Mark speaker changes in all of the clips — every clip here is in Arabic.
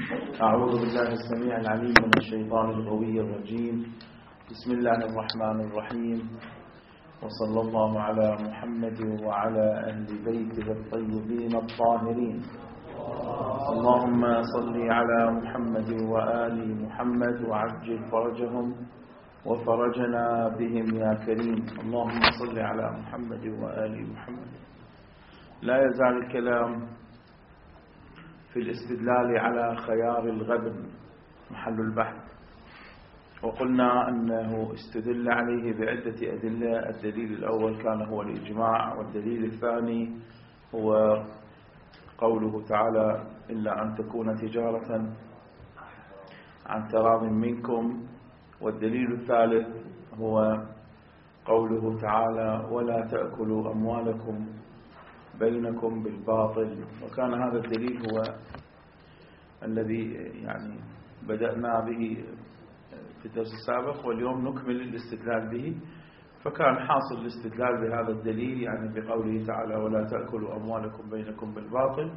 Speaker 1: أعوذ بالله السميع العليم من الشيطان الغوي الرجيم. بسم الله الرحمن الرحيم، وصلى الله على محمد وعلى أهل بيته الطيبين الطاهرين. اللهم صل على محمد وآل محمد وعجل فرجهم وفرجنا بهم يا كريم. اللهم صل على محمد وآل محمد. لا يزال الكلام في الاستدلال على خيار الغبن محل البحث، وقلنا أنه استدل عليه بعدة أدلة. الدليل الأول كان هو الإجماع، والدليل الثاني هو قوله تعالى إلا أن تكون تجارة عن تراض منكم، والدليل الثالث هو قوله تعالى ولا تأكلوا أموالكم بينكم بالباطل. وكان هذا الدليل هو الذي بدأنا به في الدرس السابق، واليوم نكمل الاستدلال به. فكان حاصل الاستدلال بهذا الدليل بقوله تعالى ولا تأكلوا أموالكم بينكم بالباطل،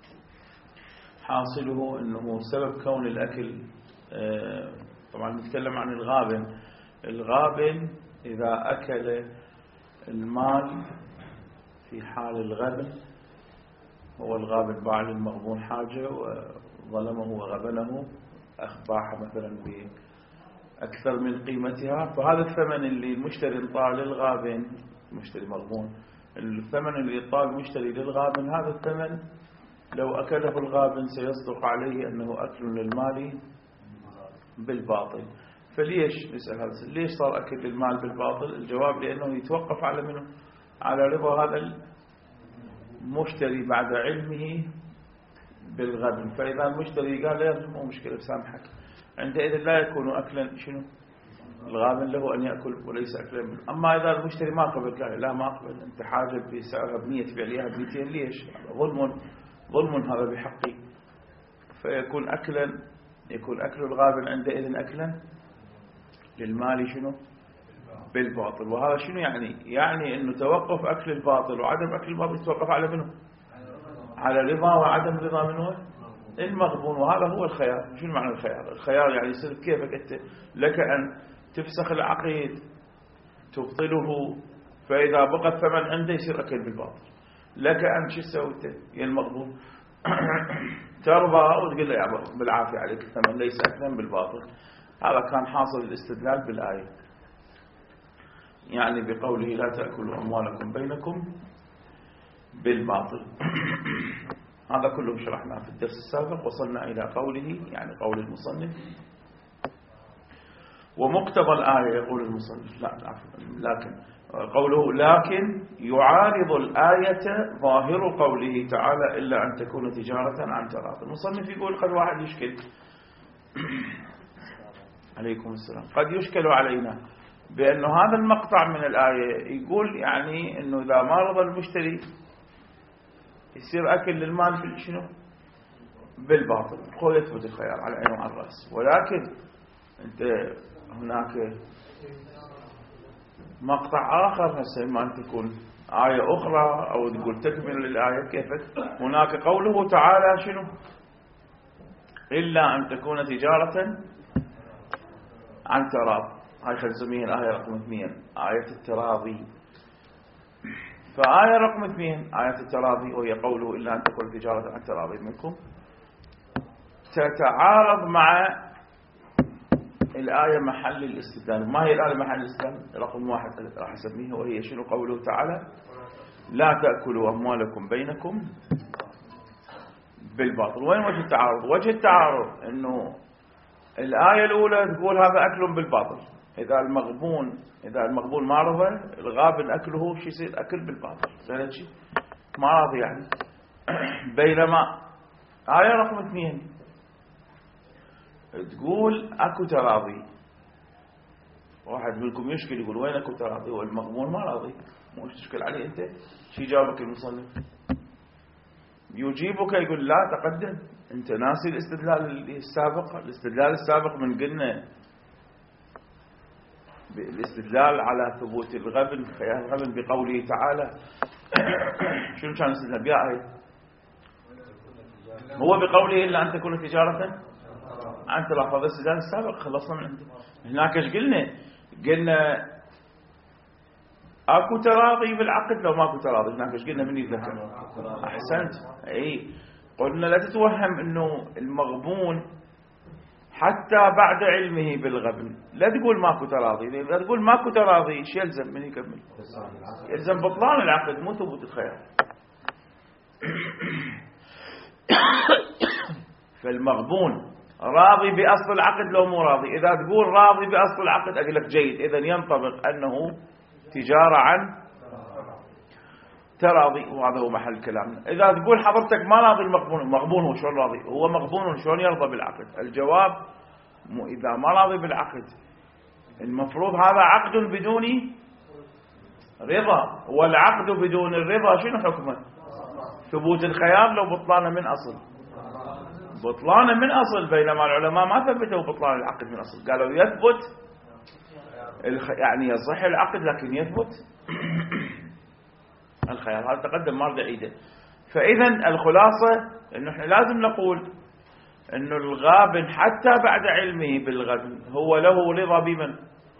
Speaker 1: حاصله أنه سبب كون الأكل. طبعا نتكلم عن الغابن إذا أكل المال في حال الغبن، هو الغابن باع للمغبون حاجة وظلمه وغبنه، باعها مثلا بأكثر من قيمتها، فهذا الثمن اللي المشتري انطاه للغابن، مشتري مغبون، الثمن اللي انطاه المشتري للغابن، هذا الثمن لو أكله الغابن سيصدق عليه أنه أكل للمال بالباطل. فليش نسأل هذا؟ ليش صار أكل المال بالباطل؟ الجواب لأنه يتوقف على منه، على رضا هذا المشتري بعد علمه بالغبن. فإذا المشتري قال لا مو مشكلة بسامحك، عندئذ لا يكون أكلا شنو الغابن له أن يأكل وليس أكلا منه. أما إذا المشتري ما قبل، قال لا ما قبل، أنت حاجة بسعرها ب100 تبيع ليها ب200، ليش؟ ظلم هذا بحقي، فيكون أكلا، يكون أكل الغابن عندئذ أكلا للمال شنو بالباطل. وهذا شنو يعني أنه توقف أكل الباطل وعدم أكل الباطل يتوقف على منه، على رضا وعدم رضا منه المغبون. وهذا هو الخيار. شنو معنى الخيار؟ الخيار يصير كيفك أنت، لك أن تفسخ العقيد تبطله، فإذا بقى الثمن عنده يصير أكل بالباطل، لك أن شو تسوي يا المغبون ترضى وتقول له يا بالعافية عليك الثمن ليس أكلا بالباطل. هذا كان حاصل الاستدلال بالآية، بقوله لا تأكلوا أموالكم بينكم بالباطل. هذا كله شرحناه في الدرس السابق. وصلنا إلى قوله، قول المصنف ومقتضى الآية. يقول المصنف لكن قوله لكن يعارض الآية ظاهر قوله تعالى إلا أن تكون تجارة عن تراض. المصنف يقول قد واحد يشكل عليكم السلام، قد يشكل علينا بأنه هذا المقطع من الآية يقول أنه إذا ما رضى المشتري يصير أكل للمال شنو بالباطل. هو يثبت الخيار على عينه وعلى الرأس، ولكن أنت هناك مقطع آخر هسه ما أن تكون آية أخرى أو تقول تكمل للآية كيفك. هناك قوله تعالى شنو إلا أن تكون تجارة عن تراض، هاي خلصمين الآية رقم 2، آية التراضي. فآية رقم 2 آية التراضي، وهي قوله إلا أن تكون تجارة عن تراضي منكم، تتعارض مع الآية محل الاستدلال. ما هي الآية محل الاستدلال؟ رقم 1 راح أسميها، وهي شنو قوله تعالى لا تأكلوا أموالكم بينكم بالباطل. وين وجه التعارض؟ وجه التعارض أنه الآية الأولى تقول هذا أكل بالباطل، إذا المغبون ما رضى الغابن أكله شو يصير أكل بالباطل، زين شيء ما راضي بينما آية رقم 2 تقول أكو تراضي. واحد منكم يشكل يقول وين أكو تراضي والمغبون ما راضي، مو تشكل عليه أنت. شي جاوبك المصنف؟ يجيبك يقول لا تقدم، أنت ناسي الاستدلال السابق من قلنا بالاستدلال على ثبوت الغبن، خيار الغبن بقوله تعالى شنو كان الاستدلال بها آية هو بقوله إلا أن تكون تجارة عن تراض. هذا السجال السابق خلصنا من عنده. هناك ايش قلنا اكو تراضي بالعقد لو ماكو تراضي. هناك ايش قلنا؟ من يتذكر؟ احسنت. اي قلنا لا تتوهم انه المغبون حتى بعد علمه بالغبن لا تقول ماكو تراضي. اذا تقول ماكو تراضي ايش يلزم؟ من يكمل؟ يلزم بطلان العقد مو ثبوت الخيار. فالمغبون راضي بأصل العقد لو مو راضي. إذا تقول راضي بأصل العقد أقول لك جيد، إذن ينطبق أنه تجارة عن تراضي، وهذا هو محل كلامنا. إذا تقول حضرتك ما راضي المغبون هو شلون راضي؟ هو مغبون شلون يرضى بالعقد؟ الجواب إذا ما راضي بالعقد المفروض هذا عقد بدون رضا، والعقد بدون الرضا شنو حكمه؟ ثبوت الخيار لو بطلانه من أصل. بطلانه من أصل، بينما العلماء ما ثبتوا بطلان العقد من أصل، قالوا يثبت يعني يصح العقد لكن يثبت الخيار. هذا تقدم ما اريد اعيده. فإذا الخلاصة انه احنا لازم نقول انه الغابن حتى بعد علمه بالغبن هو له رضا بمن؟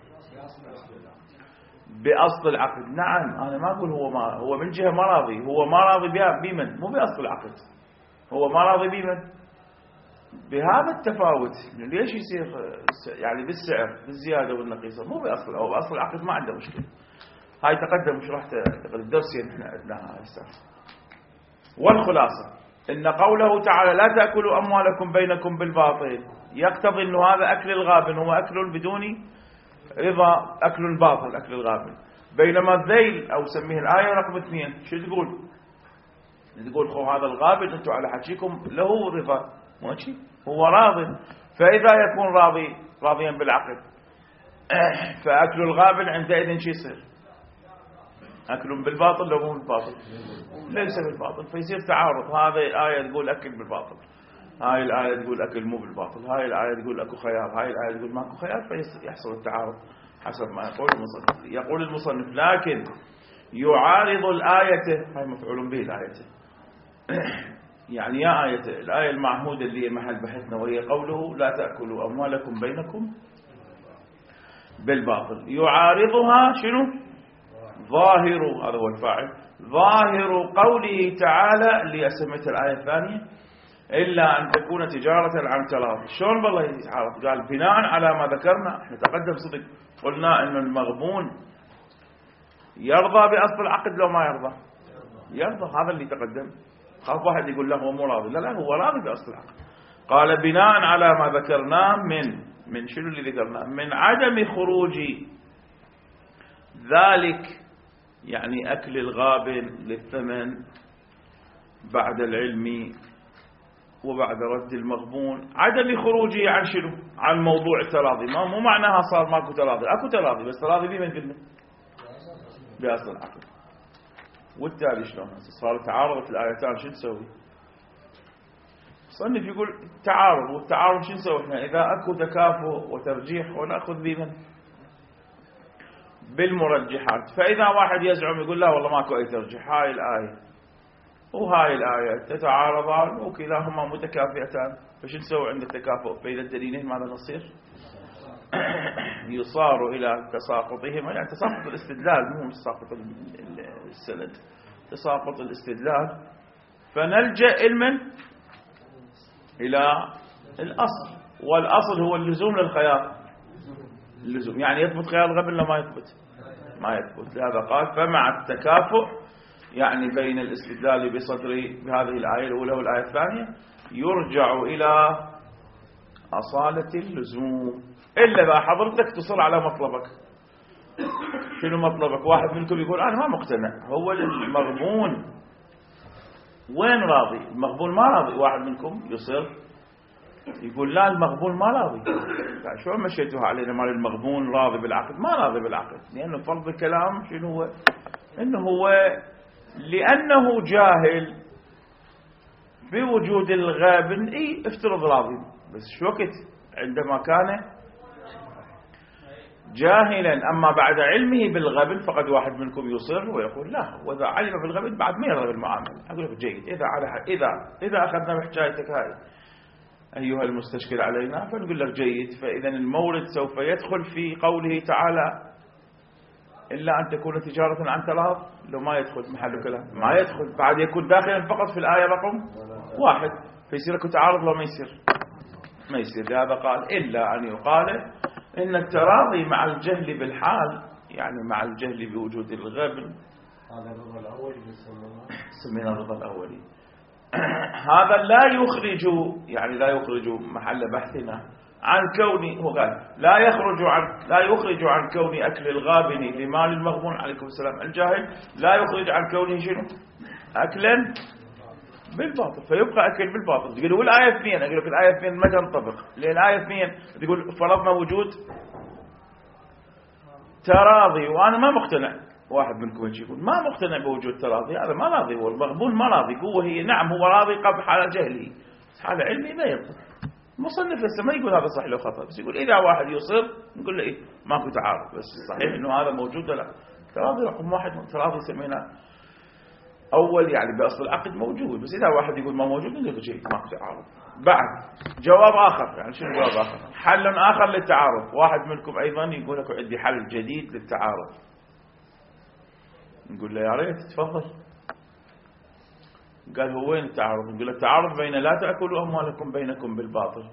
Speaker 1: بأصل العقد. نعم انا ما اقول هو من جهة ما راضي، هو ما راضي بمن؟ مو بأصل العقد، هو ما راضي بمن؟ بهذا التفاوت. ليش يصير يعني بالسعر بالزيادة والنقيصة؟ مو بأصل، أو بأصل العقد ما عنده مشكلة. هاي تقدم وشرحت الدرس عندنا السالفة. والخلاصة إن قوله تعالى لا تأكلوا أموالكم بينكم بالباطل يقتضي إنه هذا أكل الغابن هو أكل بدون رضا، أكل باطل، أكل الغابن. بينما الذيل أو سميه الآية رقم 2 شو تقول؟ تقول خو هذا الغابن أنتم على حكيكم له رضا ماشي، هو راض. فإذا يكون راضيا بالعقد فأكل الغابن عندئذ شو يصير؟ أكل بالباطل لو مو بالباطل؟ ليس بالباطل. فيصير تعارض. هذه الآية تقول أكل بالباطل، هاي الآية تقول أكل مو بالباطل، هاي الآية تقول أكو خيار، هاي الآية تقول ماكو خيار، فيحصل التعارض حسب ما يقول المصنف. يقول المصنف لكن يعارض الآية، هاي مفعول به الآية يعني يا آية الآية المعهودة اللي هي محل بحثنا، وهي قوله لا تأكلوا أموالكم بينكم بالباطل. يعارضها شنو؟ ظاهر، هذا هو الفاعل، ظاهر قوله تعالى اللي سميت الآية الثانية إلا أن تكون تجارة عن تراض. شلون بالله يعارض؟ قال بناء على ما ذكرنا. احنا تقدم صدق قلنا أن المغبون يرضى بأصل العقد لو ما يرضى؟ يرضى. هذا اللي تقدم. خاف واحد يقول له هو مو راضي. لا هو راضي بأصل العقد. قال بناء على ما ذكرناه من شنو اللي ذكرناه؟ من عدم خروج ذلك يعني أكل الغابن للثمن بعد العلم وبعد رد المغبون، عدم خروجه عن شنو؟ عن موضوع التراضي. مو معناها صار ماكو تراضي، اكو تراضي، بس تراضي بمن قلنا؟ بأصل العقد. والتالي شلون صار تعارضت الآيتان شو نسوي؟ صنف يقول تعارض، والتعارض شو نسوي احنا؟ إذا اكو تكافؤ وترجيح ونأخذ بمن؟ بالمرجحات. فإذا واحد يزعم يقول لا والله ماكو أي ترجيح، هاي الآية وهاي الآية تتعارضان وكلاهما متكافئتان، فش نسوي عند التكافؤ بين الدليلين؟ ماذا نصير؟ يصار إلى تساقطهما، يعني تساقط الاستدلال مو تساقط السند، تساقط الاستدلال، فنلجأ إلى الأصل، والأصل هو اللزوم للخيار. اللزوم يعني يثبت خيار الغبن لما يثبت؟ ما يثبت. لهذا قال فمع التكافؤ يعني بين الاستدلال بهذه الآية الأولى والآية الثانية يرجع إلى أصالة اللزوم. إلا إذا حضرتك تصر على مطلبك. شنو مطلبك؟ واحد منكم يقول أنا ما مقتنع، هو المغبون وين راضي؟ المغبون ما راضي. واحد منكم يصر يقول لا المغبون ما راضي. شو مشيتوها علينا مال المغبون راضي بالعقد؟ ما راضي بالعقد، لأنه فرض الكلام شنو هو؟ إنه هو لأنه جاهل بوجود الغابن. افترض راضي، بس شو وقت؟ عندما كان جاهلا. أما بعد علمه بالغبن فقد واحد منكم يصر ويقول لا، وإذا علم بالغبن بعد ما يرغب المعاملة. أقول لك جيد، إذا أخذنا بحكايتك هاي أيها المستشكل علينا فنقول لك جيد. فإذا المورد سوف يدخل في قوله تعالى إلا أن تكون تجارة عن تراض، لو ما يدخل محل كلام، ما يدخل، بعد يكون داخلا فقط في الآية رقم 1. فيصير لك تعارض لو ما يصير. لهذا قال إلا أن يقال إن التراضي مع الجهل بالحال، يعني مع الجهل بوجود الغبن،
Speaker 2: هذا الرضا الأولي
Speaker 1: سمينا الرضا الأولي. هذا لا يخرج محل بحثنا عن كون، هو قال لا يخرج عن كون أكل الغابن لمال المغبون عليكم السلام الجاهل، لا يخرج عن كونه شنو؟ أكلا بالباطل، فيبقى أكل بالباطل. تقولوا الآية 2، أقول لك الآية 2 ما تنطبق، لأن الآية 2 تقول فرضنا وجود تراضي، وأنا ما مقتنع. واحد منكم يقول ما مقتنع بوجود تراضي، هذا ما راضي، هو المغبون ما راضي، نعم هو راضي قبل حال جهله، حال علمي ما يرضى. مصنف لسه ما يقول هذا صحيح لو خطأ، بس يقول إذا واحد يصر نقول له ماكو تعارض، بس صحيح إنه هذا موجود ولا لا. تراضي رقم 1، تراضي سمينا أول، يعني بأصل العقد موجود، بس إذا واحد يقول ما موجود نقول له شيء ماكو تعارض. بعد جواب آخر، يعني شنو جواب آخر؟ حل آخر للتعارض. واحد منكم أيضا يقول لك عندي حل جديد للتعارض، نقول له يا ريت تفضل. قال هو وين التعارض؟ نقول له التعارض بين لا تأكلوا أموالكم بينكم بالباطل،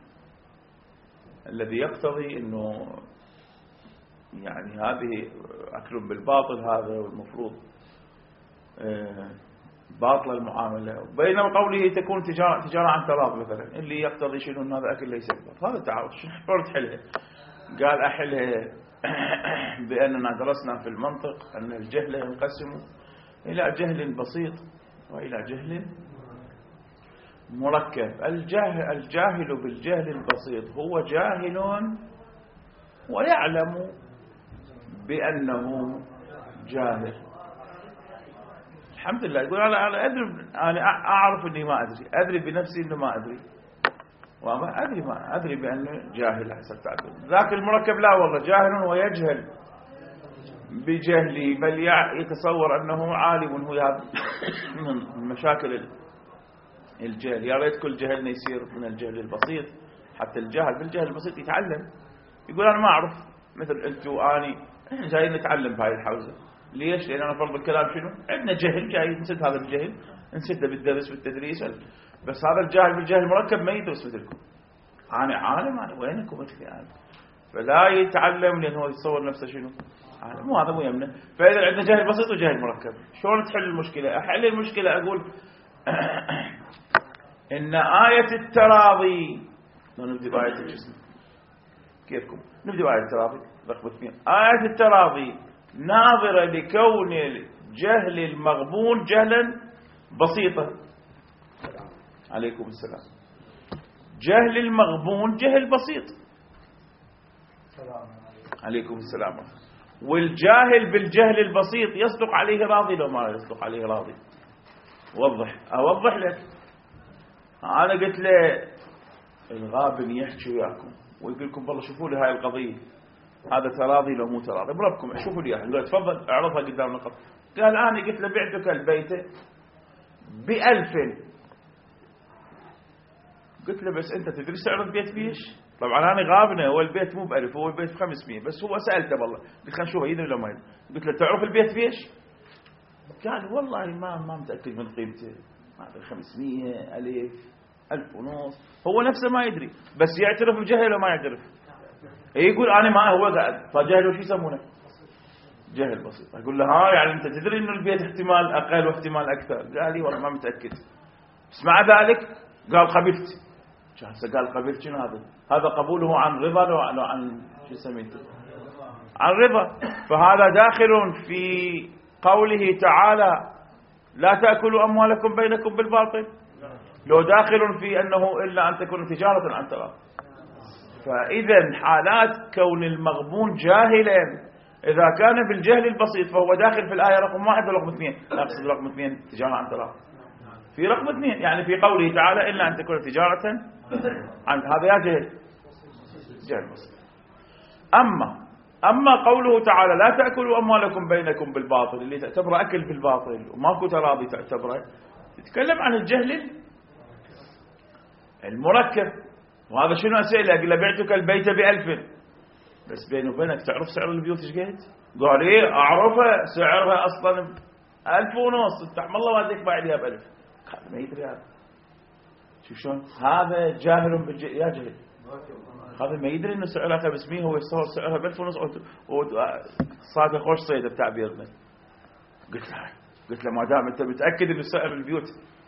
Speaker 1: الذي يقتضي أنه يعني هذه أكل بالباطل، هذا والمفروض باطل المعاملة، بين قوله تكون تجارة عن تراض مثلا، اللي يقتضي شنو أن هذا أكل ليس بالباطل. هذا التعارض شو تحلها؟ قال أحلها بأننا درسنا في المنطق أن الجهل ينقسم إلى جهل بسيط وإلى جهل مركب. الجاهل بالجهل البسيط هو جاهل ويعلم بأنه جاهل. الحمد لله، يقول أنا أعرف أني ما أدري بنفسي أنه ما أدري، وما أدري بأنه جاهل حسب تعبير. ذاك المركب لا والله جاهل ويجهل بجهله، بل يتصور أنه عالم. هو هذا من مشاكل الجهل. يا ريت كل جهلنا يصير من الجهل البسيط، حتى الجاهل بالجهل البسيط يتعلم. يقول أنا ما أعرف، مثل أنت وأني إحنا جايين نتعلم بهاي الحوزة. ليش؟ لأن أنا فرض الكلام شنو؟ عندنا جهل جاي نسد هذا الجهل، نسده بالدرس بالتدريس، بس هذا الجاهل بالجهل المركب ما يدرس مثلكم. أنا عالم، أنا وينكم مثلي أنا، فلا يتعلم لأنه يتصور نفسه شنو؟ عالم. وهذا مو يمنع. فإذا عندنا جهل بسيط وجهل مركب، شلون تحل المشكلة؟ أحل المشكلة أقول إن آية التراضي، نبدأ بآية الجسم كيفكم؟ نبدأ بآية التراضي رقم 2. آية التراضي ناظرة لكون جهل المغبون جهلا بسيطا. عليكم السلام. جهل المغبون جهل بسيط. عليكم السلام. والجاهل بالجهل البسيط يصدق عليه راضي لو ما يصدق عليه راضي؟ أوضح لك. أنا قلت له الغابن يحكي وياكم ويقول لكم والله شوفوا لي هاي القضية، هذا تراضي لو مو تراضي بربكم، شوفوا لي اياها. قال تفضل اعرضها قدام القط. قال أنا قلت له بعتك البيت ب1000. قلت له بس أنت تدري سعر البيت بيش؟ طبعا أنا غابنه، هو البيت مو ب1000، هو البيت ب500، بس هو سألته والله قلت خلينا نشوف يدري ولا ما يدري. قلت له تعرف البيت بيش؟ قال والله ما متأكد من قيمته، هذا 500 1000 1500، هو نفسه ما يدري، بس يعترف بجهل ولا ما يعترف؟ يقول أنا ما هو قاعد، فجهل وش يسمونه؟ جهل بسيط. أقول له ها يعني أنت تدري إنه البيت احتمال أقل واحتمال أكثر؟ قال لي والله ما متأكد، بس مع ذلك قال قبلت. قال قبلت شنو هذا قبوله عن رضا لو عن شو سميته؟ عن رضا. فهذا داخل في قوله تعالى لا تأكلوا أموالكم بينكم بالباطل، لو داخل في أنه إلا أن تكون تجارة عن تراض. فإذا حالات كون المغبون جاهلا إذا كان بالجهل البسيط فهو داخل في الآية رقم 1 ولا رقم 2؟ لا أقصد رقم 2 تجارة عن تراض. في رقم 2 يعني في قوله تعالى إلا أن تكون تجارة عن، هذا يا جهل بسيط. أما أما قوله تعالى لا تأكلوا أموالكم بينكم بالباطل اللي تعتبره أكل بالباطل وماكو تراضي تعتبره، يتكلم عن الجهل المركب. وهذا شنو أسئلة؟ قل بعتك البيت ب1000 بس بيني وبينك تعرف سعر البيوت ايش قد؟ قال ايه اعرفه، سعرها اصلا 1500، تحم الله والديك باع ليها ب1000. هذا ما يدري هذا. شوف شلون هذا جاهل يا جهل. هذا ما يدري انه سعرها 500 هو يتصور سعرها ب1500 وصاد خوش صيده بتعبيرنا. قلت له ما دام انت متاكد انه سعر البيوت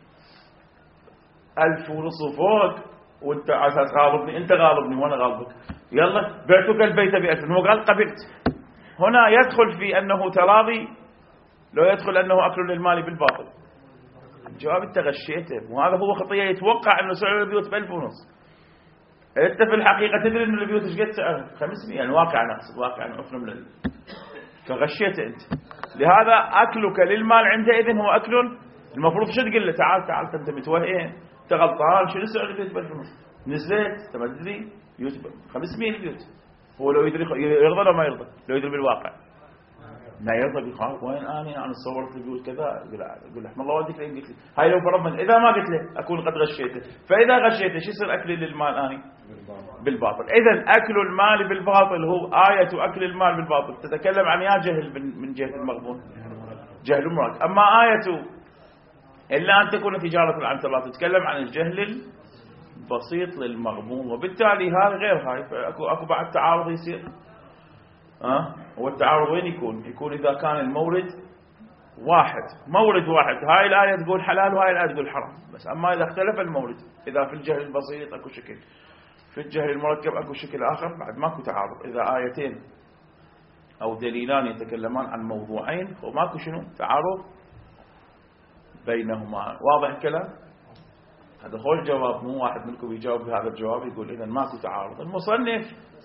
Speaker 1: 1500 وفوق وانت على اساس غالبني، انت غالبني وانا غالبك، يلا بعتك البيت ب1000. هو قال قبلت. هنا يدخل في انه تراضي، لو يدخل انه اكل للمال بالباطل. الجواب انت غشيته، وهذا هو خطيه. يتوقع انه سعر البيوت ب1500، انت في الحقيقه تدري ان البيوت ايش قد سعرها 500، يعني واقعا نقصد واقعا عفنا من فغشيته انت. لهذا اكلك للمال عندئذ هو اكل. المفروض شو تقول له؟ تعال انت متوهين، انت غلطان، شنو سعر البيوت ب1500 نزلت؟ انت ما تدري 500 البيوت. هو لو يدري يرضى لو ما يرضى؟ لو يدري بالواقع ما يرضى. بيخاف وين انا صورت البيوت كذا، يقول رحم الله والديك لين قلت لي هاي. لو فرضنا اذا ما قلت له اكون قد غشيته، فاذا غشيته شو يصير اكلي للمال اني بالباطل. اذا اكل المال بالباطل هو آية اكل المال بالباطل تتكلم عن يا جهل من جهة المغبون، جهل مراد. اما آية الا ان تكون تجارة عن الله تتكلم عن الجهل البسيط للمغبون، وبالتالي هذا غير هاي. فاكو بعد تعارض يصير. هو التعارض وين يكون اذا كان المورد مورد واحد. هاي الآية تقول حلال وهاي الآية تقول حرام. بس اما اذا اختلف المورد، اذا في الجهل البسيط اكو شكل، في الجهل المركب اكو شكل اخر، بعد ماكو تعارض. اذا آيتين او دليلان يتكلمان عن موضوعين وماكو شنو تعارض بينهما. واضح الكلام؟ هذا هو الجواب. مو واحد منكم يجاوب بهذا الجواب يقول اذا ماكو تعارض. المصنف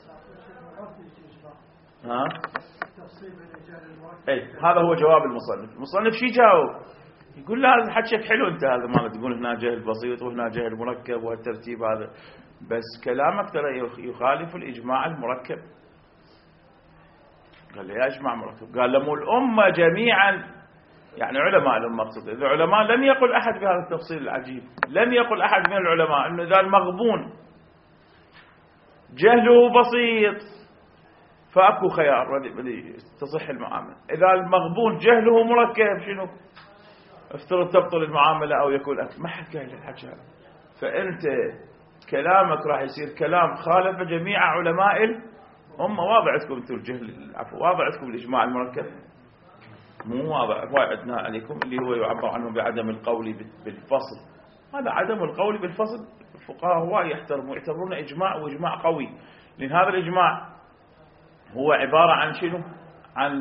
Speaker 1: هذا هو جواب المصنف شي جاوب؟ يقول لا هذا حكيك حلو انت، هذا ما تقول هنا جهل بسيط وهنا جهل مركب والترتيب هذا، بس كلامك ترى يخالف الإجماع المركب. قال لي يا إجماع مركب؟ قال لهم الأمة جميعا، يعني علماء الأمة اقصد. إذا علماء لم يقل أحد بهذا التفصيل العجيب، لم يقل أحد من العلماء أنه إذا المغبون جهله بسيط فأكو خيار تصح المعاملة. إذا المغبون جهله مركب شنو؟ افترض تبطل المعاملة أو يكون أكل. ما حد قال الحكي هذا. فأنت كلامك راح يصير كلام خالف جميع علماء الأمة. واضح عندكم انتم الجهل، عفوا واضح عندكم الإجماع المركب؟ مو واضح. وعدنا عليكم اللي هو يعبر عنه بعدم القول بالفصل. هذا عدم القول بالفصل الفقهاء هواي يعتبرونه إجماع، وإجماع قوي. لأن هذا الإجماع هو عبارة عن شنو؟ عن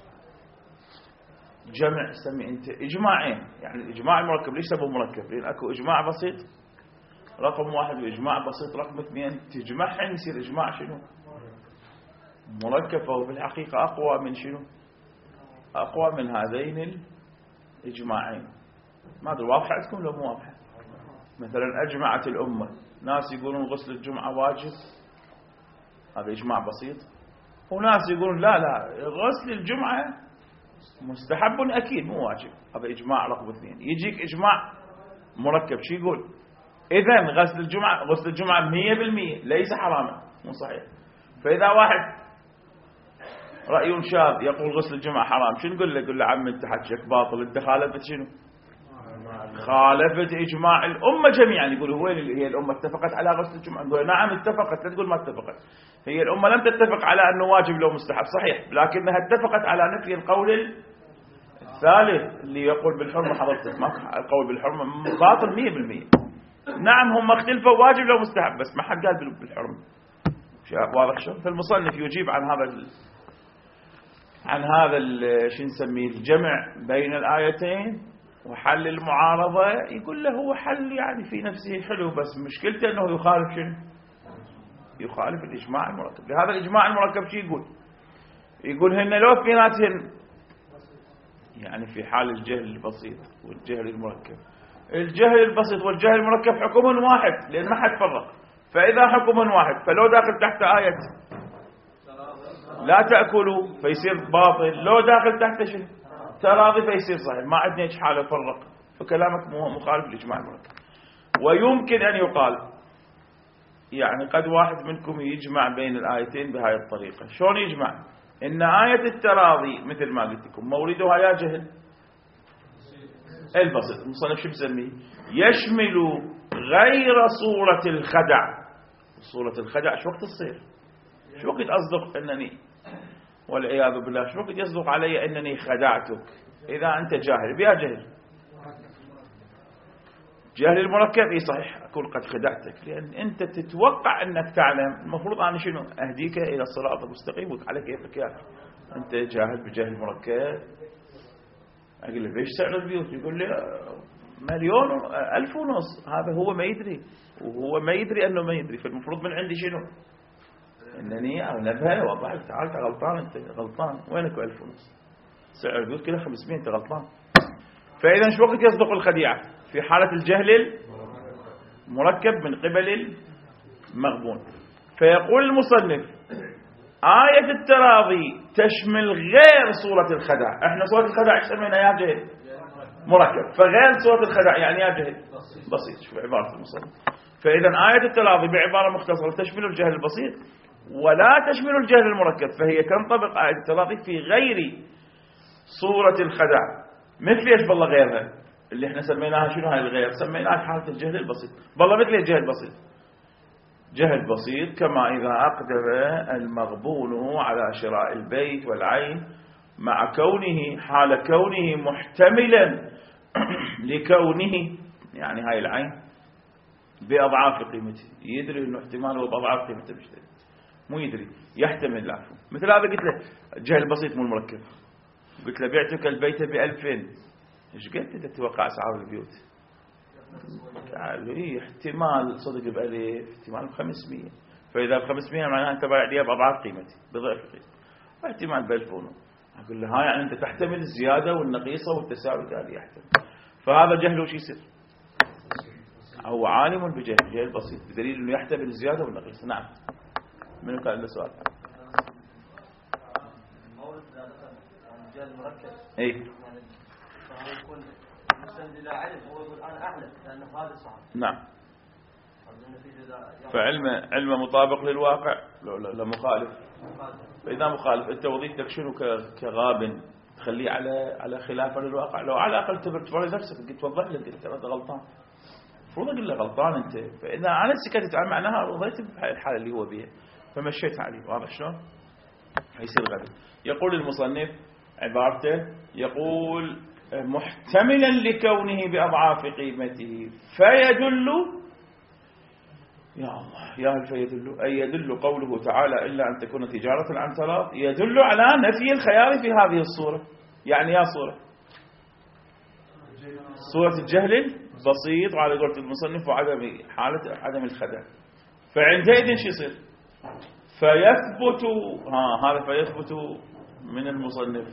Speaker 1: جمع. سمي انت اجماعين. يعني الاجماع المركب ليش سموه مركب؟ لان اكو اجماع بسيط رقم 1 واجماع بسيط رقم 2، تجمعهم يصير اجماع شنو؟ مركب. فهو بالحقيقة اقوى من شنو؟ اقوى من هذين الاجماعين. ما ادري واضحة عندكم لو مو واضحة؟ مثلا اجمعت الامة، ناس يقولون غسل الجمعة واجب، هذا اجماع بسيط. وناس يقولون لا غسل الجمعة مستحب أكيد مو واجب، هذا إجماع رقم 2. يجيك إجماع مركب شو يقول؟ إذن غسل الجمعة 100% ليس حراما، مو صحيح. فإذا واحد رأي شاذ يقول غسل الجمعة حرام، شو نقول له؟ نقول له عم انت حكيك باطل، انت خالفت شنو؟ خالفت إجماع الأمة جميعا. يقول وين هي الأمة اتفقت على غسل الجمعة؟ نقول نعم اتفقت، لا تقول ما اتفقت. هي الأمة لم تتفق على أنه واجب لو مستحب صحيح، لكنها اتفقت على نفي القول الثالث اللي يقول بالحرمة. حضرتك ما القول بالحرمة باطل 100%. نعم هم اختلفوا واجب لو مستحب، بس ما حد قال بالحرمة. واضح شو؟ فالمصنف يجيب عن هذا شو نسميه الجمع بين الآيتين وحل المعارضة. يقول له هو حل يعني في نفسه حلو، بس مشكلته أنه يخالف شنو؟ يخالف الإجماع المركب. لهذا الإجماع المركب شو يقول هن لو اثنيناتهن، يعني في حال الجهل البسيط والجهل المركب. الجهل البسيط والجهل المركب حكم واحد، لأن ما حد فرق. فإذا حكم واحد فلو داخل تحت آية لا تأكلوا فيصير باطل، لو داخل تحت شنو تراضي فيصير صحيح. ما عندنا هيك حالة فرق، فكلامك مخالف للإجماع المركب. ويمكن أن يقال يعني قد واحد منكم يجمع بين الآيتين بهاي الطريقة. شلون يجمع؟ إن آية التراضي مثل ما قلت لكم موردها يا جهل البسيط. المصنف شو بسميه؟ يشمل غير صورة الخدع. صورة الخدع شو وقت تصير؟ شو وقت أصدق أنني والعياذ بالله شو وقت يصدق علي أنني خدعتك؟ إذا أنت جاهل بيا جهل المركب إيه صحيح أكون قد خدعتك، لأن أنت تتوقع أنك تعلم. المفروض أنا شنو أهديك إلى الصراط المستقيم على كيفك يا أخي. أنت جاهل بجهل مركب. أقول له ليش سعر البيوت؟ يقول لي 1,000,000 هذا هو ما يدري، وهو ما يدري أنه ما يدري. فالمفروض من عندي شنو أنني أغلبها وأوضح لك تعال أنت غلطان، أنت غلطان وينك 1,000,000 سعر البيوت كذا 500 أنت غلطان. فإذا شو وقت يصدق الخديعة؟ في حالة الجهل المركب من قبل المغبون. فيقول المصنف آية التراضي تشمل غير صورة الخدع. احنا صورة الخدع سمينا يا جهل مركب، فغير صورة الخدع يعني يا جهل بسيط. شوف عبارة المصنف. فإذا آية التراضي بعبارة مختصرة تشمل الجهل البسيط ولا تشمل الجهل المركب، فهي تنطبق آية التراضي في غير صورة الخدع. مثل ايش بالله غيرها اللي احنا سميناها شنو هاي الغير؟ سميناها حالة الجهل البسيط. بالله مثل الجهل البسيط، جهل بسيط كما إذا أقدم المغبون على شراء البيت والعين مع كونه حال كونه محتملا لكونه يعني هاي العين بأضعاف قيمته. يدري انه احتماله بأضعاف قيمته بشتري، مو يدري يحتمل العفو. مثل هذا قلت له جهل بسيط مو المركب. قلت له بعتك البيت ب2000، ايش قلت انت تتوقع اسعار البيوت؟ قال لي احتمال صدق ب1000، احتمال ب500. فاذا ب500 معناها انت بايع لي باضعاف قيمتي بضعف قيمتي، واحتمال ب1000. اقول له ها يعني انت تحتمل الزياده والنقيصه والتساوي. قال لي يحتمل. فهذا جهل وش يصير؟ هو عالم بجهل، جهل بسيط بدليل انه يحتمل الزياده والنقيصه. نعم. منو كان عنده سؤال؟
Speaker 2: الجهل المركب
Speaker 1: اي
Speaker 2: يعني يكون مسند الى علم، هو يقول انا اعلم لانه هذا صح.
Speaker 1: نعم. فعلمه مطابق للواقع لا مخالف. فاذا مخالف انت وظيفتك شنو كغاب تخليه على خلافه للواقع. لو على الاقل تبرر نفسك قلت توضح لك انت غلطان، المفروض اقول له غلطان انت. فاذا انا سكتت عن معناها رضيت بهاي الحاله اللي هو بها فمشيت عليه. واضح شلون؟ يصير غبي. يقول المصنف عبارته يقول محتملا لكونه بأضعاف قيمته فيدل يا الله يا هل فيدل أي يدل قوله تعالى إلا أن تكون تجارة عن تراض، يدل على نفي الخيار في هذه الصورة. يعني يا صورة الجهل بسيط وعلى قولة المصنف وعدم حالة عدم الخدع. فعندئذ شو يصير؟ فيثبت هذا فيثبت من المصنف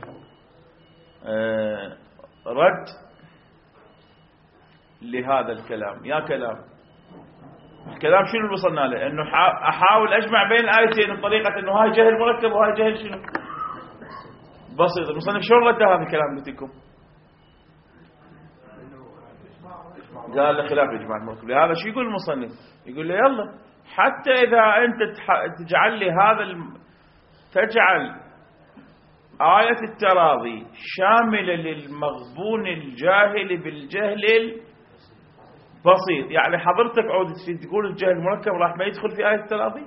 Speaker 1: رد لهذا الكلام. يا الكلام شنو اللي وصلنا له؟ انه احاول اجمع بين الايتين بطريقه انه هاي جهل مركب وهاي جهل شنو بسيط. المصنف شلون رد هذا الكلام قلت لكم؟ قال له خلاف الاجماع المركب. لهذا شو يقول المصنف؟ يقول له يلا حتى اذا انت تجعل لي تجعل آية التراضي شاملة للمغبون الجاهل بالجهل البسيط، يعني حضرتك عودت في تقول الجهل المركب راح ما يدخل في آية التراضي؟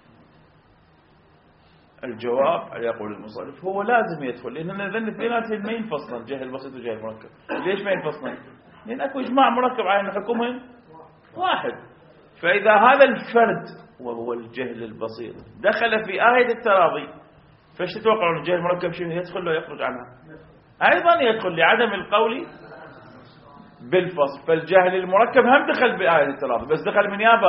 Speaker 1: الجواب يقول المصنف هو لازم يدخل، لأننا ذن اثنيناتهم ما ينفصلن، جهل بسيط وجهل مركب. ليش ما ينفصلن؟ لأن اكو إجماع مركب على أن حكمهم واحد. فإذا هذا الفرد وهو الجهل البسيط دخل في آية التراضي فايش تتوقعون؟ الجهل المركب شنو يدخل له يخرج عنها؟ أيضا يدخل لعدم القول بالفصل. فالجهل المركب هم دخل بآية التراضي بس دخل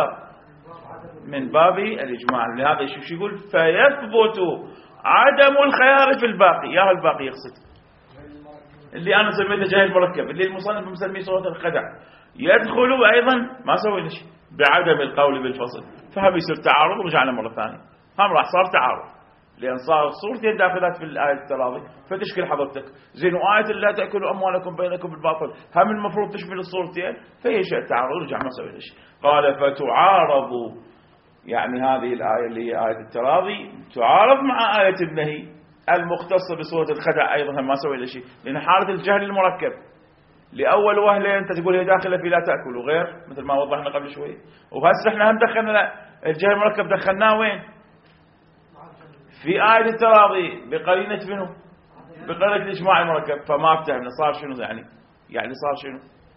Speaker 1: من باب الإجماع. لهذا شو يقول؟ فيثبت عدم الخيار في الباقي. يا الباقي يقصد اللي أنا سميته جهل مركب اللي المصنف مسميه صورة الخدع، يدخل أيضا ما سوينا شيء بعدم القول بالفصل. فهم يصير تعارض. رجعنا مرة ثانية هم راح صار تعارض. لأن صار صورتين داخلات في الآية التراضي فتشكل حضرتك زين. وآية لا تأكلوا أموالكم بينكم بالباطل هم المفروض تشمل الصورتين، فهي شيء تعارض رجع ما سوي شيء. قال فتعارض، يعني هذه الآية اللي هي آية التراضي تعارض مع آية النهي المختصة بصورة الخدع أيضا ما سوي شيء، لأن حالة الجهل المركب لأول وهلة أنت تقول هي داخلة في لا تأكلوا غير مثل ما وضحنا قبل شوي. وهسه احنا هم دخلنا الجهل المركب دخلناه وين؟ في آية التراضي بقرينة منه؟ بقرينة الإجماع المركب. فما افتهمنا صار شنو يعني صار شنو؟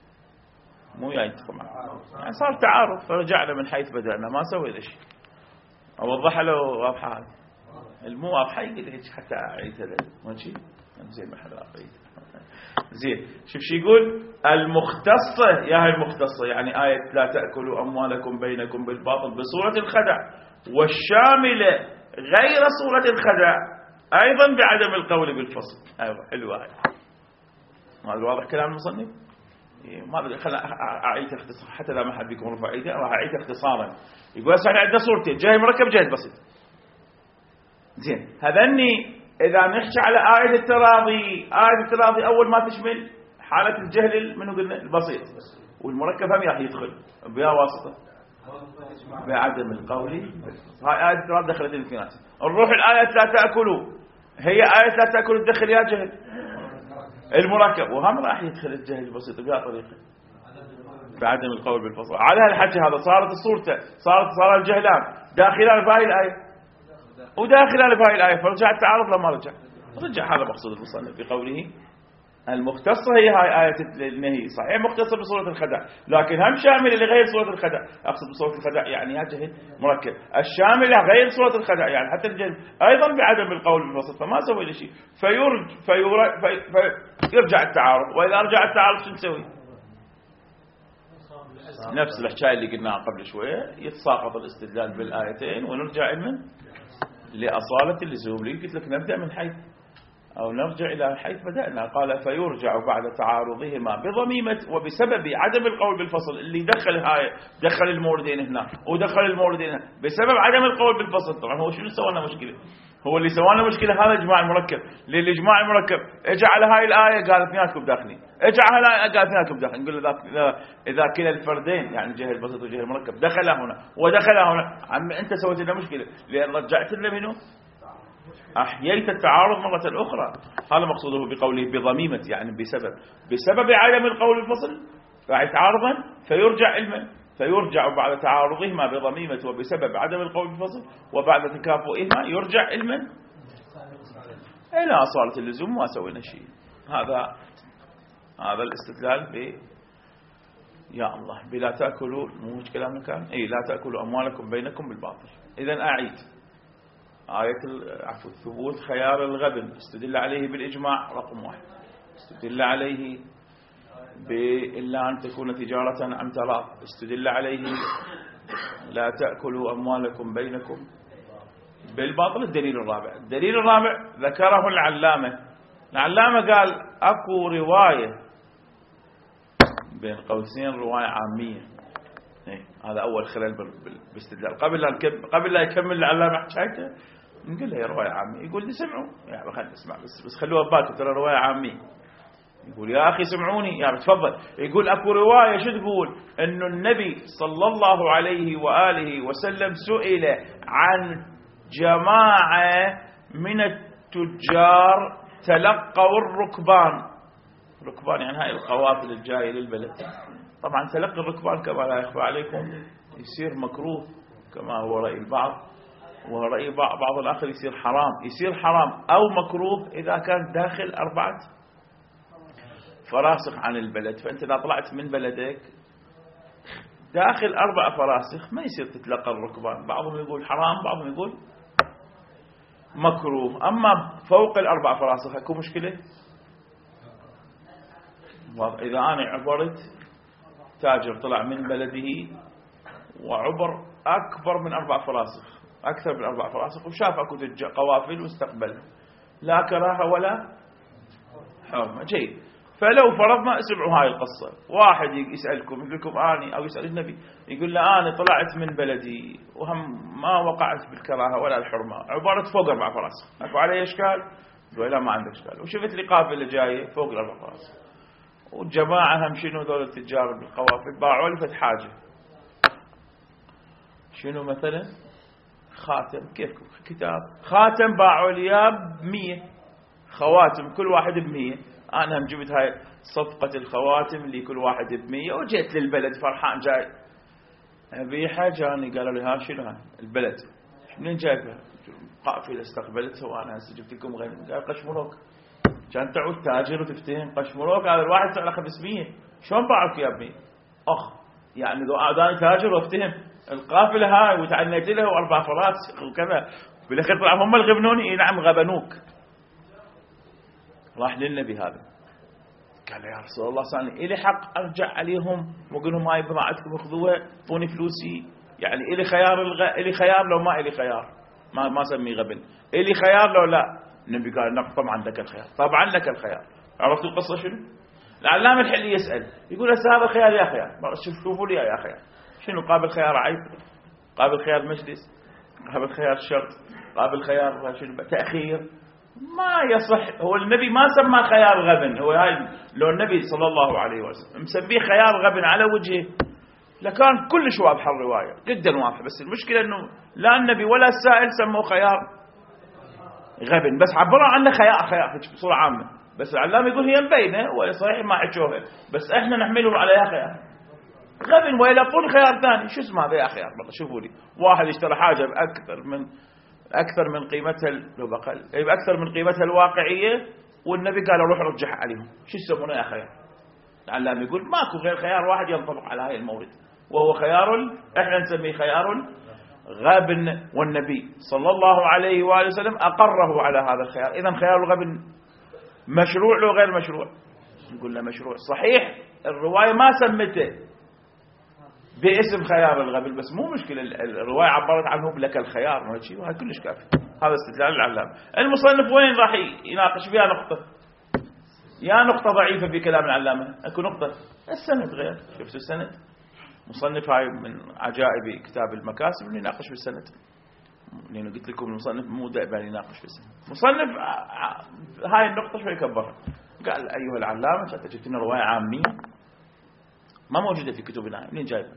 Speaker 1: مو طبعا يعني صار تعارض، فرجعنا من حيث بدأنا ما سوي له شيء. أوضح له واضحة هذه المو واضحة يقول هيك حتى أعيدها له ماشي زين ما حدا أعيد زين. شوف شو يقول المختصة، يا هاي المختصة يعني آية لا تأكلوا أموالكم بينكم بالباطل بصورة الخدع، والشاملة غير صورة الخدع أيضا بعدم القول بالفصل. أيوة حلوة هاي. هذا واضح كلام المصنف؟ ما بدي خلنا أعيد اختصار حتى لا ما حد بيكون رفع ايده، راح أعيد اختصارا. يقول هسه عندنا صورتين جهل مركب جهل بسيط. زين هذني إذا نحكي على آية التراضي، آية التراضي أول ما تشمل حالة الجهل منه قلنا البسيط، والمركب هم راح يدخل بها واسطة بعدم القول. هاي آية التراضي دخلت الاثنين. نروح الآية لا تأكلوا، هي آية لا تأكلوا تدخل يا جهل المركب، وهم راح يدخل الجهل البسيط بها طريقة بعدم القول بالفصل. على هالحكي هذا صارت الصورة صار الجهلان داخلان في هاي الآية وداخلان في هاي الآية، فرجع التعارض لما رجع هذا مقصود المصنف بقوله المختصة هي هاي آية النهي. صحيح مختصة بصورة الخدع لكن هم شاملة لغير صورة الخدع. أقصد بصورة الخدع يعني ها جهل مركب، الشاملة غير صورة الخدع يعني حتى الجهل أيضا بعدم القول بالوسط. فما سوي له شيء فيرجع التعارض. وإذا رجع التعارض شو نسوي؟ نفس الحكاية اللي قلناها قبل شوية، يتساقط الاستدلال بالآيتين ونرجع من لأصالة اللزوم. لي قلت لك نبدأ من حيث أو نرجع إلى حيث بدأنا. قال فيرجع بعد تعارضهما بضميمة وبسبب عدم القول بالفصل. اللي دخل الموردين هنا ودخل الموردين هنا بسبب عدم القول بالفصل. طبعا هو شنو سوى لنا مشكلة؟ هو اللي سوى لنا مشكلة هذا الإجماع المركب. للإجماع المركب اجى على هاي الآية قال اثنيناتكم داخلين، اجى على الآية قال اثنيناتكم داخلين. نقول له إذا كلا الفردين يعني جهل بسيط وجهل مركب دخل هنا ودخل هنا، عم أنت سويت لنا مشكلة لأن رجعت لنا منه أحييت التعارض مرة أخرى. هذا مقصوده بقوله بضميمة يعني بسبب عدم القول الفصل فيتعارضا فيرجع بعد تعارضهما بضميمة وبسبب عدم القول بالفصل وبعد تكافؤهما يرجع علما إلى أصالة اللزوم. ما سوينا شيء. هذا الاستدلال يا الله بلا تأكلوا مو كلام كان لا تأكلوا أموالكم بينكم بالباطل. إذن أعيد آية ثبوت خيار الغبن استدل عليه بالإجماع رقم 1، استدل عليه إلا أن تكون تجارة عن تراض، استدل عليه لا تأكلوا أموالكم بينكم بالباطل. الدليل الرابع ذكره العلامة قال أكو رواية بين قوسين رواية عامية. هذا أول خلال باستدلال. قبل لا يكمل العلامة حكايته نقول له هي رواية عامية. يقول لي سمعوا يعني خلينا نسمع بس خلوها ببالكم ترى رواية عامية. يقول يا أخي سمعوني يعني تفضل. يقول أكو رواية شو تقول إنه النبي صلى الله عليه وآله وسلم سئل عن جماعة من التجار تلقوا الركبان يعني هاي القوافل الجاية للبلد. طبعا تلقي الركبان كما لا يخفى عليكم يصير مكروه كما هو رأي البعض، ورأي بعض الآخر يصير حرام أو مكروه إذا كان داخل 4 فراسخ عن البلد. فأنت إذا طلعت من بلدك داخل 4 فراسخ ما يصير تتلقى الركبان. بعضهم يقول حرام بعضهم يقول مكروه. أما فوق 4 فراسخ اكو مشكلة. إذا أنا عبرت تاجر طلع من بلده وعبر أكبر من 4 فراسخ أكثر من 4 فراسخ وشاف أكو قوافل واستقبل لا كراهة ولا حرمة جيد. فلو فرضنا اسمعوا هاي القصة، واحد يسألكم يقول لكم أنا، أو يسأل النبي يقول له أنا طلعت من بلدي وهم ما وقعت بالكراهة ولا الحرمة، عبارة فوق 4 فرس، أكو علي إشكال؟ يقول لا ما عندك إشكال. وشفت لي قافلة جاية فوق 4 فرس، والجماعة هم شنو ذول التجار بالقوافل باعوا لي فد حاجة، شنو مثلا خاتم، كيف كتاب خاتم باعوا لي ب100 خواتم كل واحد ب100، أنا هم جبت هاي صفقة الخواتم اللي كل واحد ب100 وجيت للبلد فرحان جاي أبيحة، جاني قالوا لي ها شنو هاي البلد منين جايبها؟ قافلة استقبلتها وأنا هسه جبت لكم غنم. قال قشمروك، كان تعود تاجر وتفتهم قشمروك هذا الواحد سعره 500 شلون باعوك يا ابني؟ أخ يعني لو أعداني تاجر وافتهم القافلة هاي وتعنيت لها و4 فرات وكذا، بالأخير طلع هم الغبنوني. نعم غبنوك. راح للنبي هذا قال يا رسول الله صاني إلي حق أرجع عليهم وأقول لهم هاي بضاعتكم اخذوها اعطوني فلوسي؟ يعني إلي خيار إلي خيار لو ما إلي خيار ما سمي غبن، إلي خيار لو لا؟ النبي قال نعم طبعا لك الخيار، طبعا لك الخيار. عرفتوا القصة شنو؟ العلامة الحلي يسأل يقول هسه هذا خيار يا خيار، شوفوا لي يا خيار شنو؟ قابل خيار عيب، قابل خيار مجلس، قابل خيار شرط، قابل خيار شنو تأخير، ما يصح. هو النبي ما سمى خيار غبن، هو هاي لو النبي صلى الله عليه وسلم مسميه خيار غبن على وجهه لكان كلش واضحة الرواية جدا واضحة، بس المشكلة انه لا النبي ولا السائل سموه خيار غبن، بس عبروا عنه خيار بصورة عامة. بس العلامة يقول هي مبينة وصحيح ما حكوها، بس احنا نحمله على يا خيار غبن ويلقون خيار ثاني. شو اسمه هذا يا خيار؟ والله شوفوا لي واحد اشترى حاجة أكثر من قيمتها لو بقل أكثر من قيمتها الواقعية، والنبي قال روح رجح عليهم، شو يسمونه يا خيار؟ العلامة يقول ماكو غير خيار واحد ينطبق على هاي المورد، وهو خيار احنا نسميه خيار غبن، والنبي صلى الله عليه وآله وسلم أقره على هذا الخيار. إذن خيار الغبن مشروع لو غير مشروع؟ نقول له مشروع. صحيح الرواية ما سمته باسم خيار الغبن، بس مو مشكلة، الرواية عبرت عنه بلك الخيار، ما شيء وهذا كلش كافي. هذا استدلال العلامة. المصنف وين راح يناقش فيها نقطة؟ يا نقطة ضعيفة في كلام العلامة، اكو نقطة السند غير. شفتوا السند؟ مصنف هاي من عجائب كتاب المكاسب انه يناقش في السند، لأنه قلت لكم المصنف مو دائما يناقش في السند. مصنف هاي النقطة شوي كبرها، قال أيها العلامة أنت جبت لنا رواية عامية ما موجودة في كتبنا، منين جايبها؟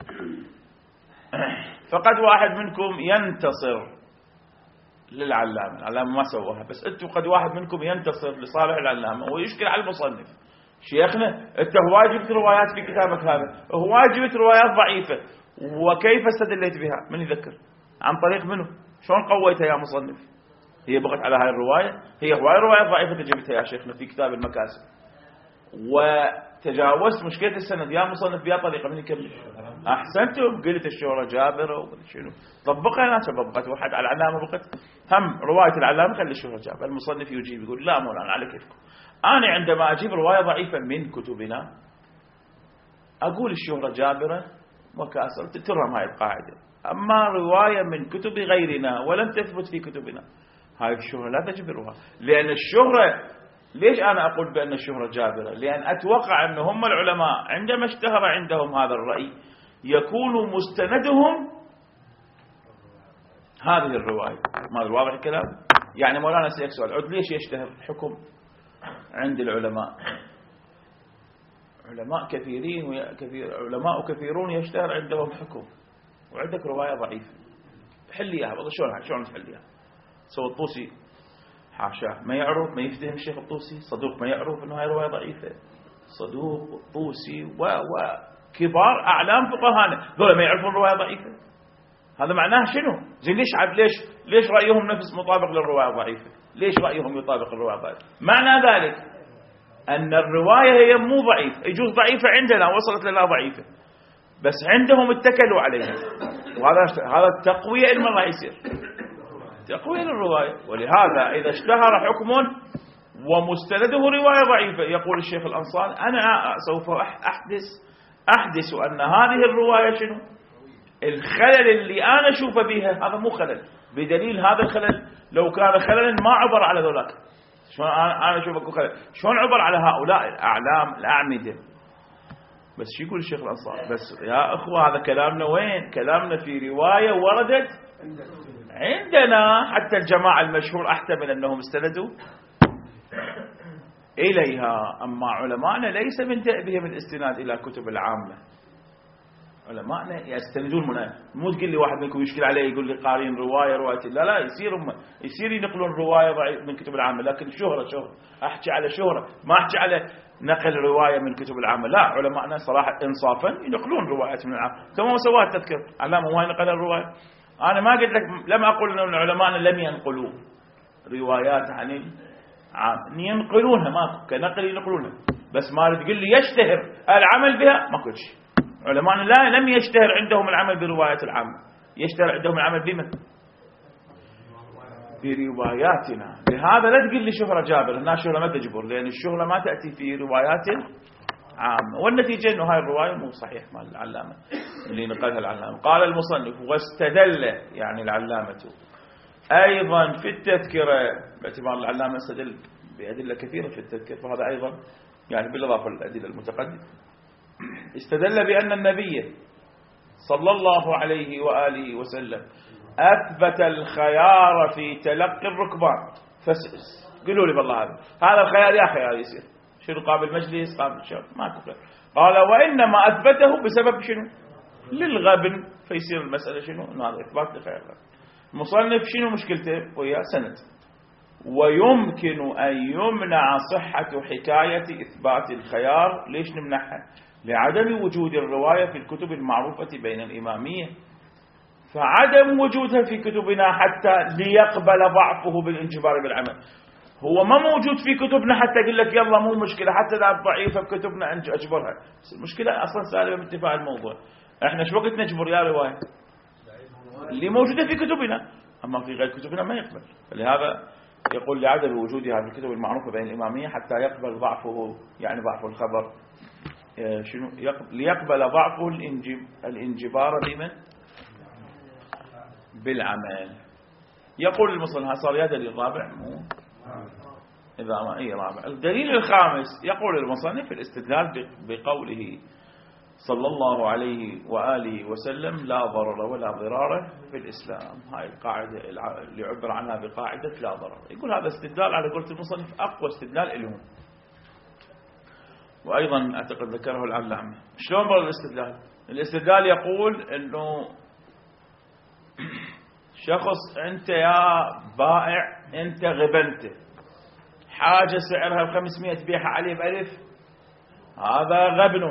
Speaker 1: فقد واحد منكم ينتصر للعلامة، العلامة ما سووها، بس أنتم قد واحد منكم ينتصر لصالح العلامة ويشكل على المصنف. شيخنا أنت هواي جبت روايات في كتابك هذا، هواي جبت روايات ضعيفة، وكيف استدليت بها؟ من يذكر؟ عن طريق منه؟ شلون قويتها يا مصنف؟ هي بقت على هاي الرواية؟ هي هواي روايات ضعيفة جبتها يا شيخنا في كتاب المكاسب، وتجاوزت مشكلة السند يا مصنف بها طريقة. من يكمل؟ أحسنتم، قلت الشهرة جابر وشنو طبقها هنا طبقت واحد على العلامة بقت هم رواية العلامة خلي الشهرة جابر. المصنف يجيب يقول لا مولانا على كيفكم، أنا عندما أجيب رواية ضعيفة من كتبنا أقول الشهرة جابرة وكاسرة، ترهم هاي القاعدة. أما رواية من كتب غيرنا ولم تثبت في كتبنا هاي الشهرة لا تجبرها، لأن الشهرة ليش أنا أقول بأن الشهرة جابرة؟ لأن أتوقع أن هم العلماء عندما اشتهر عندهم هذا الرأي يكون مستندهم هذه الرواية. ما واضح الكلام؟ يعني مولانا سيك سؤال عد ليش يشتهر حكم عند العلماء؟ علماء كثيرين علماء كثيرون يشتهر عندهم حكم، وعندك رواية ضعيفة حل إياها. والله شلون تحل إياها؟ سوى الطوسي حاشاه ما يعرف، ما يفتهم الشيخ الطوسي صدوق ما يعرف انه هاي رواية ضعيفة. صدوق الطوسي وكبار اعلام فقهاء ذولا ما يعرفون رواية ضعيفة. هذا معناه شنو؟ زين ليش ليش رأيهم نفس مطابق للرواية الضعيفة؟ ليش رأيهم يطابق الرواية الضعيفة؟ معنى ذلك ان الرواية هي مو ضعيفة، يجوز ضعيفة عندنا وصلت لنا ضعيفة، بس عندهم اتكلوا عليها، وهذا التقوية إلما راح يصير تقوية للرواية. ولهذا إذا اشتهر حكم ومستنده رواية ضعيفة يقول الشيخ الأنصاري أنا سوف أحدث أن هذه الرواية شنو؟ الخلل اللي أنا أشوف بها هذا مو خلل، بدليل هذا الخلل لو كان خللا ما عبر على ذولاك، شلون أنا أشوف أكو خلل، شلون عبر على هؤلاء الأعلام الأعمدة. بس شو يقول الشيخ الأنصاري؟ بس يا أخوة هذا كلامنا وين؟ كلامنا في رواية وردت عندنا، حتى الجماعة المشهور أحتمل أنهم استندوا إليها. أما علماءنا ليس من دأبهم الاستناد إلى كتب العامة، علماءنا يستندون منها. مو تقول لي واحد منكم يشكل عليه يقول لي قارين رواية لا يصير ينقلون رواية من كتب العامة، لكن شهرة أحكي على شهرة، ما أحكي على نقل رواية من كتب العامة. لا، علماءنا صراحة إنصافا ينقلون روايات من العامة كما سواه التذكر. علامة ما ينقل الرواية. أنا ما قلت لك، لم أقول أن علماءنا لم ينقلوا روايات عن العامة، ينقلونها ماكو كنقل ينقلونها، بس ما تقول لي يشتهر العمل بها، ماكو شيء. علماءنا لم يشتهر عندهم العمل بروايات العامة، يشتهر عندهم العمل بمن؟ برواياتنا. لهذا لا تقول لي شهرة جابر، الناس شهرة ما تجبر، لأن الشهرة ما تأتي في روايات عامة، والنتيجة أنه هاي الرواية مو صحيح مال العلامة اللي نقلها العلامة. قال المصنف واستدل، يعني العلامة أيضا في التذكرة، باعتبار العلامة استدل بأدلة كثيرة في التذكرة، فهذا أيضا يعني بالإضافة للأدلة المتقدمة، استدل بأن النبي صلى الله عليه وآله وسلم أثبت الخيار في تلقي الركبان. قولوا لي بالله هذا الخيار يا خيار يصير شنو؟ قابل مجلس، قابل شر، ما تفرق. قال وإنما أثبته بسبب شنو؟ للغبن، فيصير المسألة شنو؟ هذا إثبات لخيار. المصنف شنو مشكلته ويا سند؟ ويمكن أن يمنع صحة حكاية إثبات الخيار. ليش نمنعها؟ لعدم وجود الرواية في الكتب المعروفة بين الإمامية، فعدم وجودها في كتبنا حتى ليقبل ضعفه بالانجبار بالعمل. هو ما موجود في كتبنا حتى يقول لك يلا مو مشكلة، حتى لا ضعيفة في كتبنا أجبرها. المشكلة أصلا سالبة من ارتفاع الموضوع. احنا شو وقت نجبر يا رواية اللي موجودة في كتبنا، أما في غير كتبنا ما يقبل. فلهذا يقول لعدم وجودها في الكتب المعروفة بين الإمامية حتى يقبل ضعفه، يعني ضعف الخبر شنو؟ ليقبل ضعفه الانجبار بمن؟ بالعمل. يقول المصنف صار يا دليل رابع، مو إذا ما أي رابع. الدليل الخامس يقول المصنف الاستدلال بقوله صلى الله عليه وآله وسلم لا ضرر ولا ضرار في الإسلام. هاي القاعدة اللي عبر عنها بقاعدة لا ضرر. يقول هذا استدلال على قولة المصنف أقوى استدلال لهم، وأيضا أعتقد ذكره العلامة. شلون بر الاستدلال؟ الاستدلال يقول أنه شخص أنت يا بائع أنت غبنته حاجة سعرها 500 بيعها عليه ب1000، هذا غبن.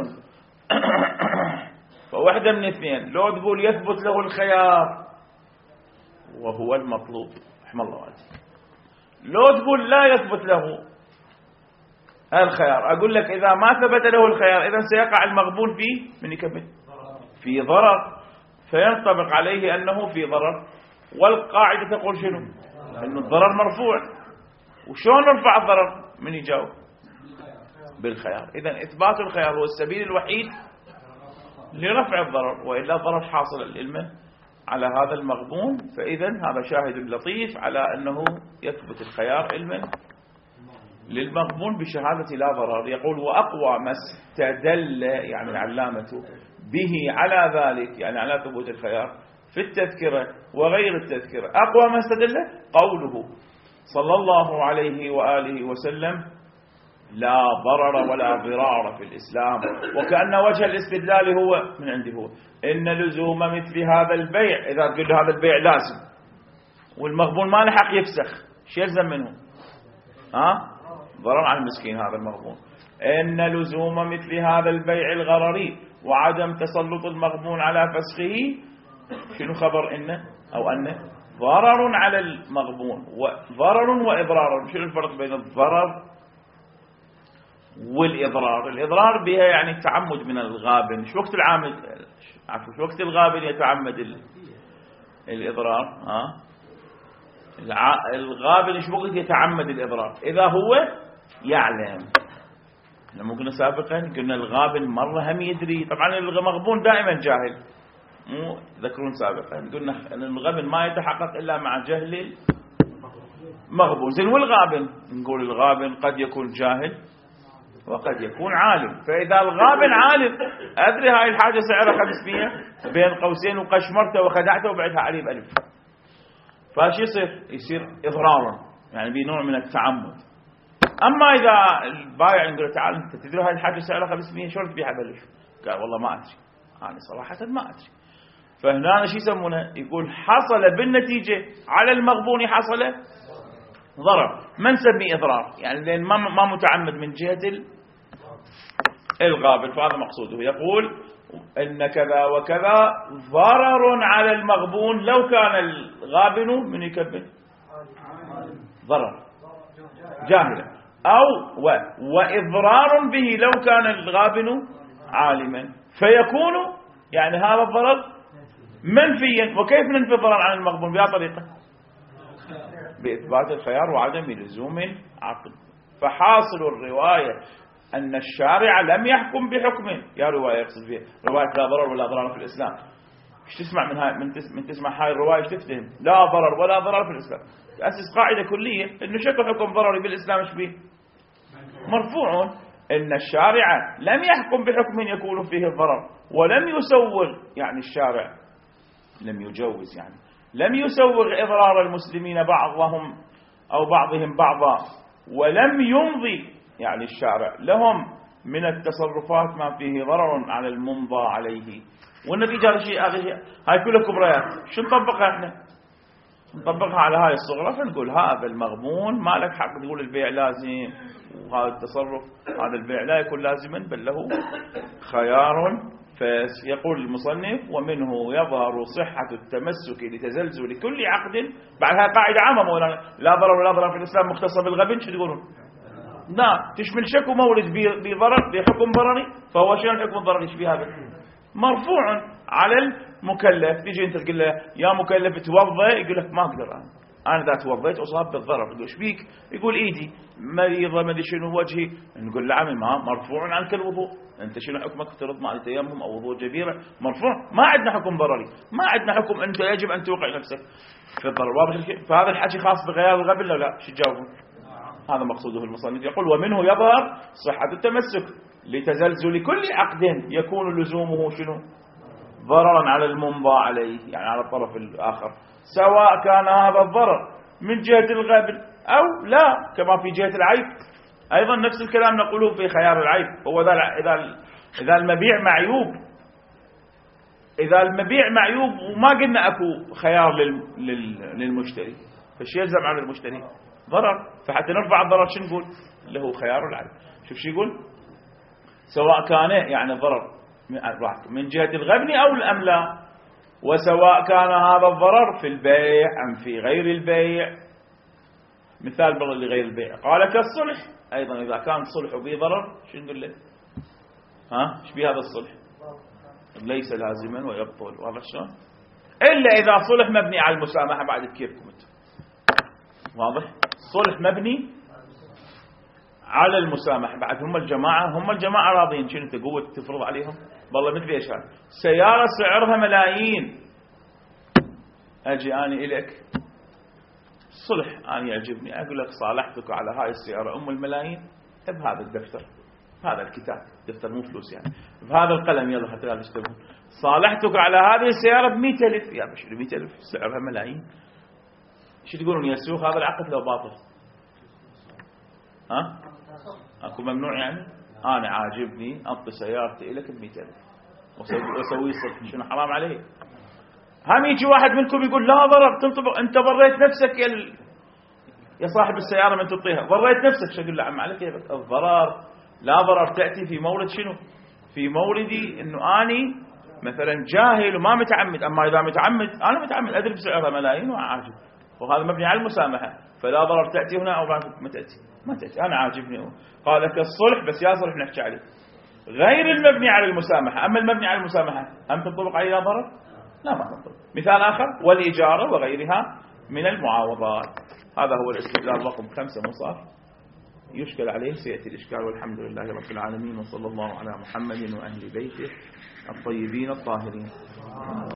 Speaker 1: فواحدة من اثنين، لو تقول يثبت له الخيار وهو المطلوب رحم الله والديك، لو تقول لا يثبت له الخيار. أقول لك إذا ما ثبت له الخيار إذن سيقع المغبون فيه من يكمل في ضرر، فينطبق عليه أنه في ضرر. والقاعدة تقول شنو؟ أن الضرر مرفوع. وشون نرفع الضرر؟ من يجاوب؟ بالخيار. إذن إثبات الخيار هو السبيل الوحيد لرفع الضرر، وإلا الضرر حاصل العلم على هذا المغبون. فإذن هذا شاهد لطيف على أنه يثبت الخيار علما للمغبون بشهادة لا ضرر. يقول وأقوى ما استدل، يعني العلامة، به على ذلك، يعني على ثبوت الخيار في التذكرة وغير التذكرة، أقوى ما استدل قوله صلى الله عليه وآله وسلم لا ضرر ولا ضرار في الإسلام. وكأن وجه الاستدلال هو من عنده هو إن لزوم مثل هذا البيع، إذا تقول هذا البيع لازم والمغبون ما لحق يفسخ، شو يلزم منه؟ ضرر على المسكين هذا المغبون. إن لزوم مثل هذا البيع الغرري وعدم تسلط المغبون على فسخه، شنو خبر إنه أو أنه ضرر على المغبون وضرر وإضرار. شنو الفرق بين الضرر والإضرار؟ الإضرار بها يعني التعمد من الغابن. شو وقت العامل عفوا شو وقت الغابن يتعمد الإضرار؟ الغابن شو وقت يتعمد الإضرار؟ إذا هو يعلم. ممكن سابقا قلنا الغابن مرة هم يدري، طبعا المغبون دائما جاهل، مو ذكرون سابقا قلنا أن الغبن ما يتحقق إلا مع جهل مغبون. زين والغابن؟ نقول الغابن قد يكون جاهل وقد يكون عالم. فإذا الغابن عالم أدري هاي الحاجة سعرها 500 بين قوسين وقشمرته وخدعته وبعدها عليه ب1000، فاش يصير إضرارا، يعني بنوع من التعمد. أما إذا البائع يقول تعال أنت تدري هاي الحاجة سعرها 500 شلون تبيعها ب1000؟ قال والله ما أدري، أنا صراحة ما أدري. فهنا شو يسمونه؟ يقول حصل بالنتيجة على المغبون حصل ضرر، ما نسميه إضرار، يعني لأن ما متعمد من جهة الغابن. فهذا مقصوده، يقول إن كذا وكذا ضرر على المغبون لو كان الغابن من يكبر ضرر جاهلا، أو وإضرار به لو كان الغابن عالما، فيكون يعني هذا الضرر منفيا. وكيف ننفي الضرر عن المغبون؟ بهذه الطريقة، بإثبات الخيار وعدم لزوم عقد. فحاصل الرواية أن الشارع لم يحكم بحكم، يا رواية يقصد فيها رواية لا ضرر ولا ضرر في الإسلام. ايش تسمع من هاي؟ من تسمع هاي الرواية ايش تفهم؟ لا ضرر ولا ضرر في الإسلام. تأسس قاعدة كلية إنه شكل حكم ضرري بالإسلام ايش بيه؟ مرفوع. إن الشارع لم يحكم بحكم يكون فيه الضرر، ولم يسوغ، يعني الشارع لم يجوز، يعني لم يسوغ إضرار المسلمين بعضهم أو بعضهم بعضا، ولم يمضي، يعني الشارع لهم من التصرفات ما فيه ضرر على الممضى عليه. والنتيجة هذا شيء، هاي كلها كبريات. شو نطبقها احنا؟ نطبقها على هاي الصغرى، فنقول هذا المغبون ما لك حق تقول البيع لازم، وهذا التصرف هذا البيع لا يكون لازما بل له خيار. فيقول المصنف ومنه يظهر صحة التمسك لتزلزل كل عقد. بعدها قاعدة عامة مولانا، لا ضرر ولا ضرر في الإسلام مختصة بالغبن. شو تقولون؟ لا، تشمل شك ومولد بضرر بحكم ضرري، فهو شنو الحكم الضرري؟ ايش فيه هذا؟ مرفوع على المكلف. تيجي انت تقول له يا مكلف توضأ، يقول لك ما اقدر انا اذا توضيت اصاب بالضرر. تقول ايش بيك؟ يقول ايدي مريضه ما ادري شنو وجهي. نقول له عمي ما مرفوع عنك الوضوء، انت شنو حكمك؟ افترض مع التيمم او وضوء جبيره، مرفوع. ما عندنا حكم ضرري، ما عندنا حكم انت يجب ان توقع نفسك في الضرر. واضح الشيء؟ فهذا الحكي خاص بغيار الغبن ولا لا؟ شو تجاوبون؟ هذا مقصوده المصنف. يقول ومنه يظهر صحة التمسك لتزلزل كل عقد يكون لزومه شنو؟ ضررا على الممضى عليه، يعني على الطرف الآخر، سواء كان هذا الضرر من جهة الغبن أو لا، كما في جهة العيب. أيضا نفس الكلام نقوله في خيار العيب. هو إذا المبيع معيوب، إذا المبيع معيوب وما قلنا أكو خيار للمشتري، فالشيء يلزم على المشتري ضرر. فحتى نرفع الضرر شو نقول؟ له خيار العيب. شوف شو يقول؟ سواء كان يعني الضرر من جهة الغبن أو الأملا، وسواء كان هذا الضرر في البيع أم في غير البيع. مثال ضرر لغير البيع قال كالصلح. أيضا إذا كان صلح وبه ضرر شو نقول له؟ ايش بيه هذا الصلح؟ ليس لازما ويبطل. واضح شلون؟ إلا إذا صلح مبني على المسامحة. بعد كيفكم انتم؟ واضح؟ صلح مبني على المسامحة. بعد هم الجماعة راضين. شنو انت قوة تفرض عليهم؟ والله مثل ايش هذا؟ سيارة سعرها ملايين، اجي انا اليك صلح، انا يعجبني، اقول لك صالحتك على هاي السيارة ام الملايين بهذا الدفتر، هذا الكتاب، دفتر مو فلوس يعني، بهذا القلم يلا حتى لا تشتبهون، صالحتك على هذه السيارة ب100,000. يا بشر 100,000 سعرها ملايين. شو تقولون يسوق هذا العقد لو باطل؟ اكو ممنوع يعني؟ انا عاجبني اعطي سيارتي لك ب100,000 واسوي صلح، شنو حرام عليه؟ هم يجي واحد منكم يقول لا ضرر، تنطبق انت ضريت نفسك يا صاحب السياره من تعطيها، ضريت نفسك. شو اقول له عم عليك الضرر لا ضرر تاتي في مورد شنو؟ في موردي انه اني مثلا جاهل وما متعمد. اما اذا متعمد، انا متعمد ادري بسعرها ملايين وعاجب، وهذا مبني على المسامحه، فلا ضرر تاتي هنا او ما تاتي انا عاجبني. قال لك الصلح بس يا صلح نحكي عليه غير المبني على المسامحه. اما المبني على المسامحه هم تنطبق عليه لا ضرر؟ لا ما تنطبق. مثال اخر والاجاره وغيرها من المعاوضات. هذا هو الاستدلال رقم 5 مصار يشكل عليه، سياتي الاشكال. والحمد لله رب العالمين، وصلى الله على محمد واهل بيته الطيبين الطاهرين.